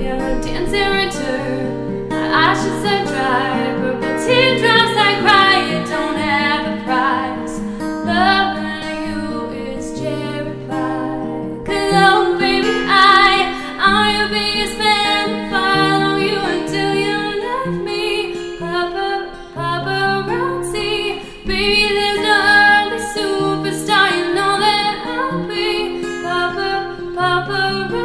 your dancing return. My ashes are dry, purple teardrops I cry. You don't have a price. Loving you is cherry pie. 'Cause oh baby, I'm your biggest fan. Follow you until you left me. Paparazzi, baby, there's no earthly superstar. You know that I'll be paparazzi.